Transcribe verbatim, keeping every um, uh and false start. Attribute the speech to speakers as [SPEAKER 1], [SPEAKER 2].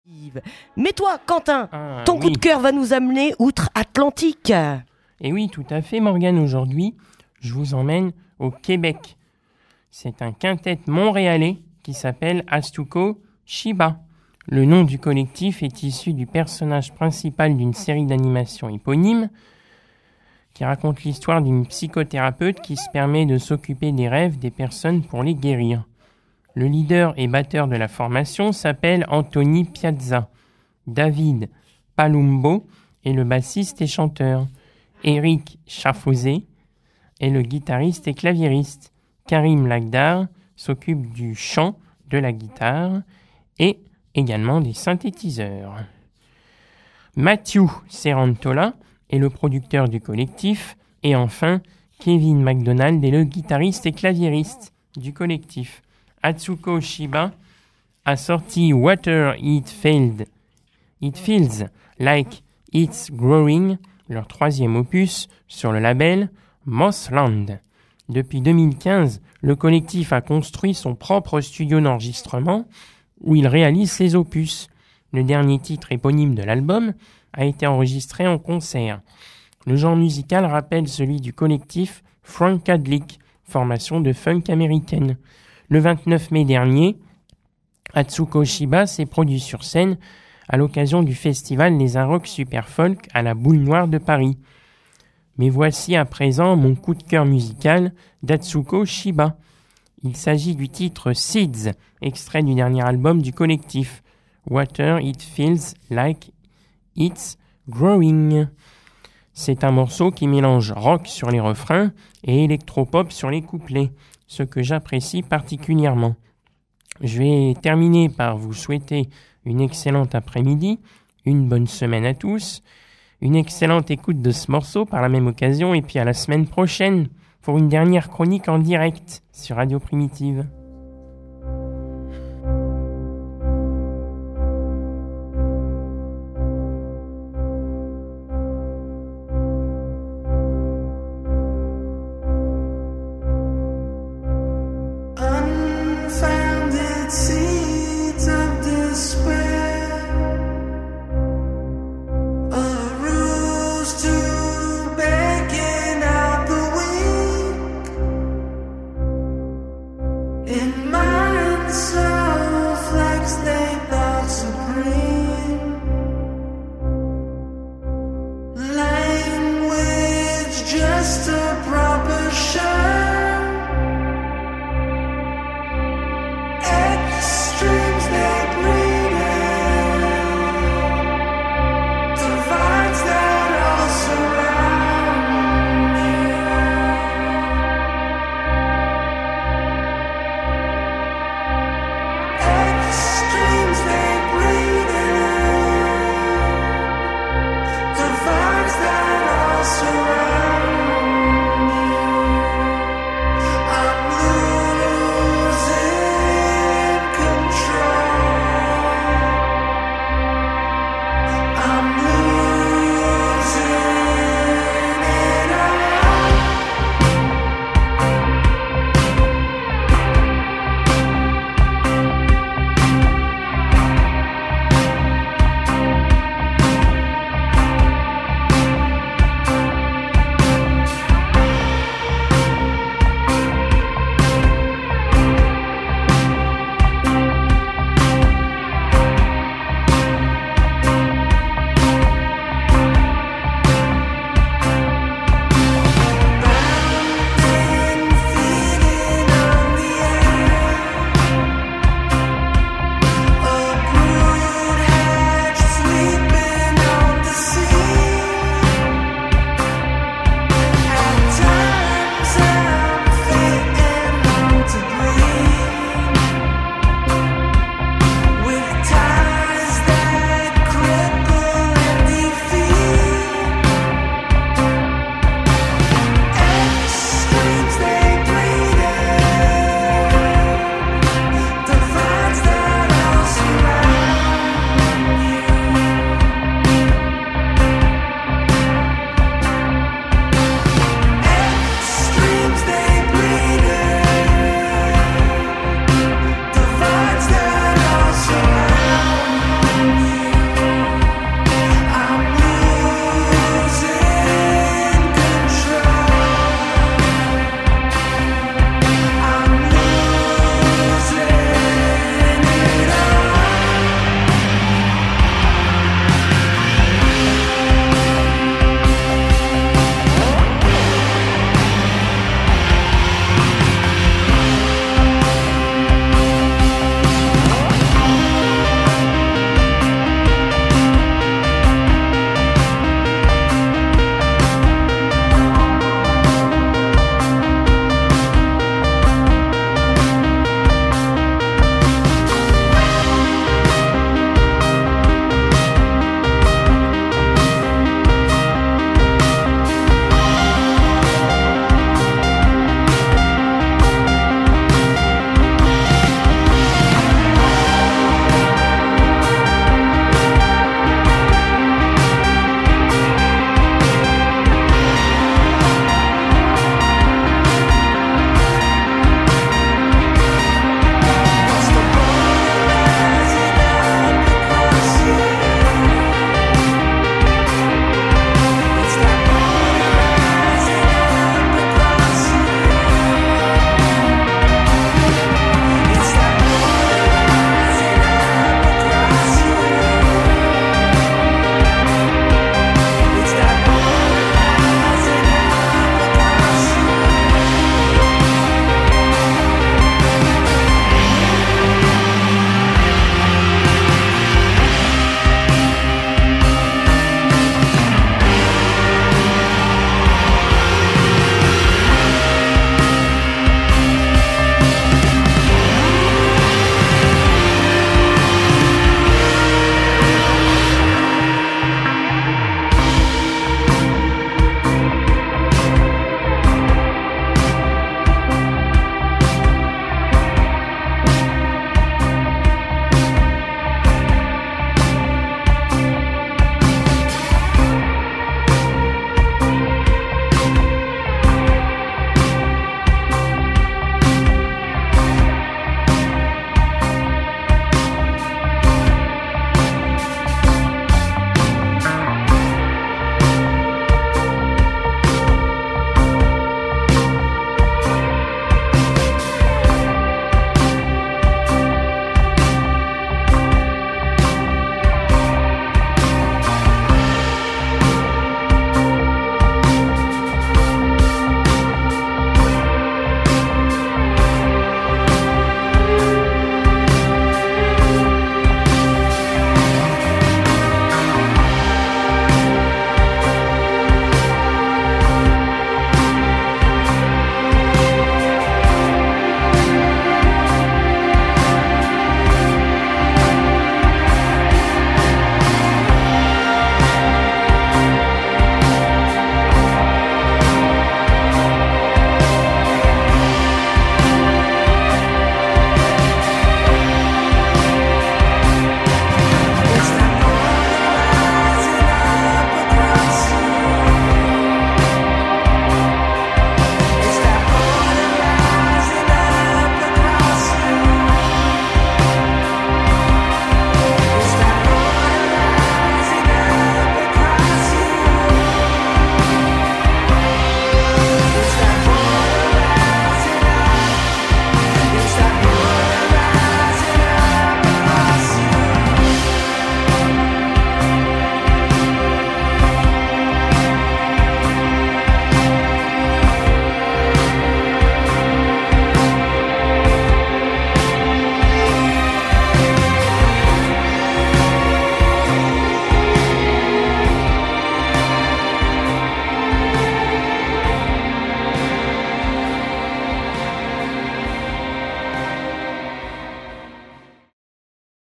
[SPEAKER 1] Mais toi, Quentin,
[SPEAKER 2] Ah,
[SPEAKER 1] ton
[SPEAKER 2] oui.
[SPEAKER 1] coup de cœur va nous amener outre-Atlantique.
[SPEAKER 2] Et oui, tout à fait, Morgane. Aujourd'hui, je vous emmène au Québec. C'est un quintet montréalais qui s'appelle Atsuko Shiba. Le nom du collectif est issu du personnage principal d'une série d'animation éponyme qui raconte l'histoire d'une psychothérapeute qui se permet de s'occuper des rêves des personnes pour les guérir. Le leader et batteur de la formation s'appelle Anthony Piazza. David Palumbo est le bassiste et chanteur. Eric Chaffosé est le guitariste et claviériste. Karim Lagdar s'occupe du chant, de la guitare et également des synthétiseurs. Matthew Serantola est le producteur du collectif. Et enfin, Kevin MacDonald est le guitariste et claviériste du collectif. Atsuko Shiba a sorti Water It Failed. It Feels Like It's Growing, leur troisième opus, sur le label Mossland. Depuis deux mille quinze, le collectif a construit son propre studio d'enregistrement où il réalise ses opus. Le dernier titre éponyme de l'album a été enregistré en concert. Le genre musical rappelle celui du collectif Funkadelic, formation de funk américaine. Le vingt-neuf mai dernier, Atsuko Shiba s'est produit sur scène à l'occasion du festival Les Arocs Super Folk à la Boule Noire de Paris. Mais voici à présent mon coup de cœur musical d'Atsuko Shiba. Il s'agit du titre Seeds, extrait du dernier album du collectif, Water It Feels Like It's Growing. C'est un morceau qui mélange rock sur les refrains et électropop sur les couplets, ce que j'apprécie particulièrement. Je vais terminer par vous souhaiter une excellente après-midi, une bonne semaine à tous, une excellente écoute de ce morceau par la même occasion, et puis à la semaine prochaine pour une dernière chronique en direct sur Radio Primitive.